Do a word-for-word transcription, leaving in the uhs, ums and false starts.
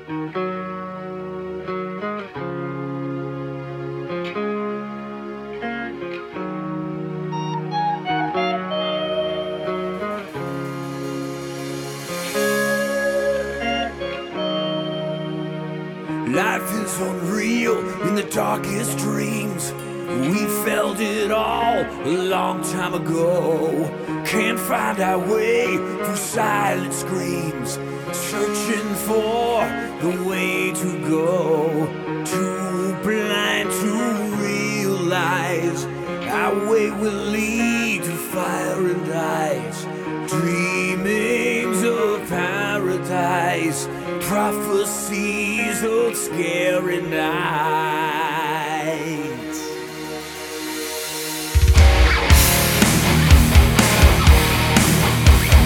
Life is unreal in the darkest dreams. We felt it all a long time ago. Can't find our way through silent screams, searching for the way to go. Too blind to realize our way will lead to fire and ice. Dreamings of paradise, prophecies of scary nights.